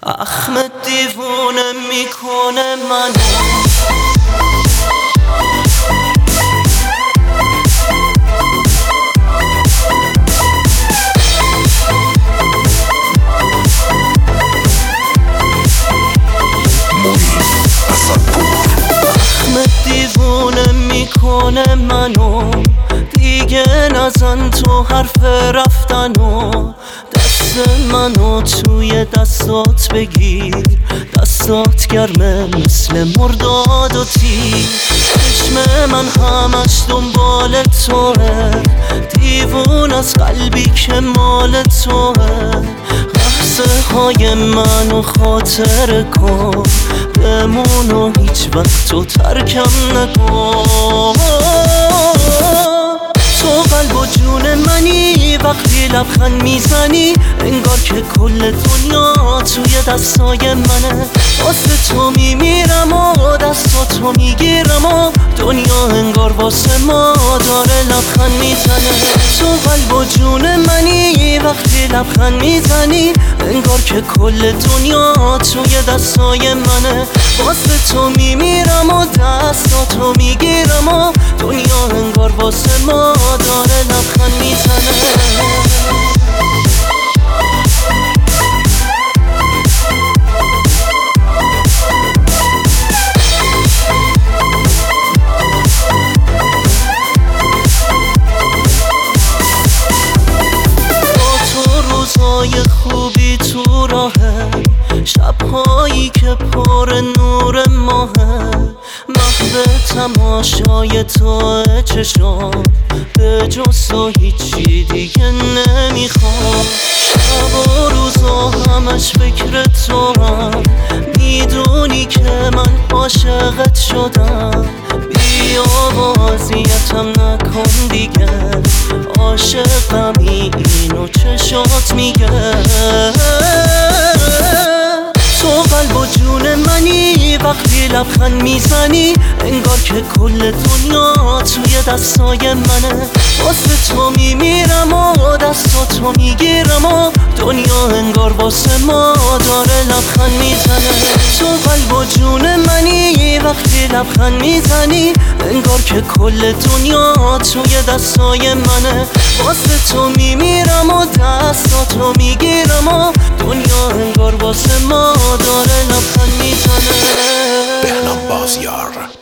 اخمت دیوونه میکنه منو، اخمت دیوونه میکنه منو، دیگه نزن تو حرف رفتنو. دست منو توی دستات بگیر، دستات گرمه مثل مرداد و تیر. چشم من همش دنبال توه، دیوون از قلبی که مال توه. لحظه های منو خاطر کن، بمون و هیچ وقت تو ترکم نکن. تو قلب و جون منی، وقتی لبخند میزنی انگار که کل دنیا توی دستای منه. واسه تو میمیرم و دستاتو میگیرم و دنیا انگار واسه ما داره لبخند میزنه. تو قلب و جون منی، وقتی لبخند میزنی انگار که کل دنیا توی دستای منه. واسه تو میمیرم و دستاتو میگیرم و دنیا انگار واسه ما داره لبخند میزنه. روزای خوبی تو راهه، شبهایی که پر نور ماهه. محو تماشای تو چشام، به جز تو هیچی دیگه نمیخوام. شب و روزا همش فکر تو هم، میدونی که من عاشقت شدم. بیا بازیتم نکن دیگه، عاشقمی اینو چشات میگه. تو قلب و جون منی، وقتی لبخند میزنی انگار که کل دنیا توی دستای منه. واسه تو میمیرم و دستاتو میگیرم و دنیا انگار واسه ما داره لبخند میزنه. تو قلب و جون منی، وقتی لبخند میزنی انگار که کل دنیا توی دستای منه. واسه تو میمیرم و دستاتو میگیرم و دنیا انگار واسه ما داره لبخند میزنه. بهنام بازیار